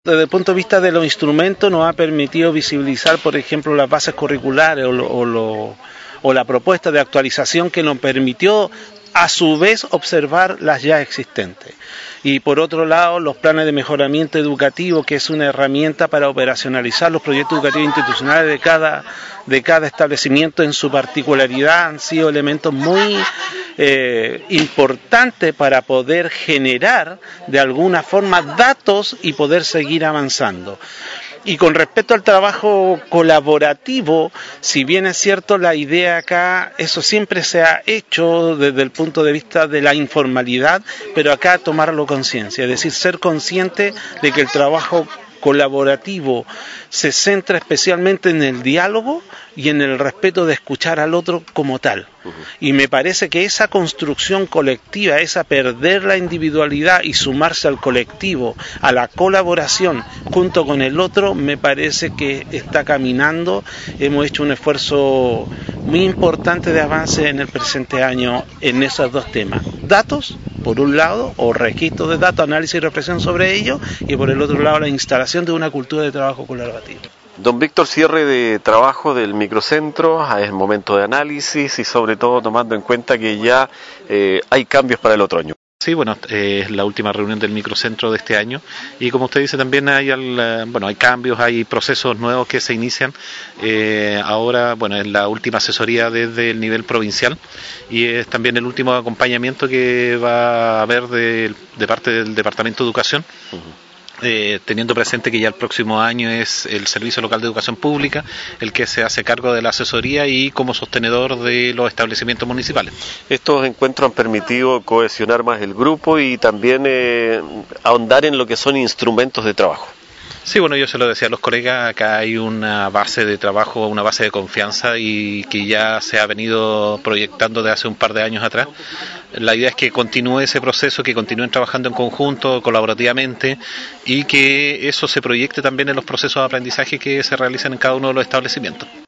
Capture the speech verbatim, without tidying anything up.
Desde el punto de vista de los instrumentos nos ha permitido visibilizar, por ejemplo, las bases curriculares o, lo, o, lo, o la propuesta de actualización que nos permitió a su vez observar las ya existentes. Y por otro lado, los planes de mejoramiento educativo, que es una herramienta para operacionalizar los proyectos educativos institucionales de cada, de cada establecimiento en su particularidad, han sido elementos muy eh, importantes para poder generar de alguna forma datos y poder seguir avanzando. Y con respecto al trabajo colaborativo, si bien es cierto la idea acá, eso siempre se ha hecho desde el punto de vista de la informalidad, pero acá tomarlo conciencia, es decir, ser consciente de que el trabajo colaborativo se centra especialmente en el diálogo y en el respeto de escuchar al otro como tal. Uh-huh. Y me parece que esa construcción colectiva, esa perder la individualidad y sumarse al colectivo, a la colaboración junto con el otro, me parece que está caminando. Hemos hecho un esfuerzo muy importante de avance en el presente año en esos dos temas. Datos, por un lado, o registro de datos, análisis y reflexión sobre ello, y por el otro lado la instalación de una cultura de trabajo colaborativo. Don Víctor, cierre de trabajo del microcentro, es momento de análisis y sobre todo tomando en cuenta que ya eh, hay cambios para el otro año. Sí, bueno, eh, es la última reunión del microcentro de este año y como usted dice también hay al, bueno hay cambios, hay procesos nuevos que se inician. Eh, ahora, bueno, es la última asesoría desde el nivel provincial y es también el último acompañamiento que va a haber de, de parte del Departamento de Educación. Uh-huh. Eh, teniendo presente que ya el próximo año es el Servicio Local de Educación Pública el que se hace cargo de la asesoría y como sostenedor de los establecimientos municipales. Estos encuentros han permitido cohesionar más el grupo y también eh, ahondar en lo que son instrumentos de trabajo. Sí, bueno, yo se lo decía a los colegas, acá hay una base de trabajo, una base de confianza y que ya se ha venido proyectando desde hace un par de años atrás. La idea es que continúe ese proceso, que continúen trabajando en conjunto, colaborativamente y que eso se proyecte también en los procesos de aprendizaje que se realizan en cada uno de los establecimientos.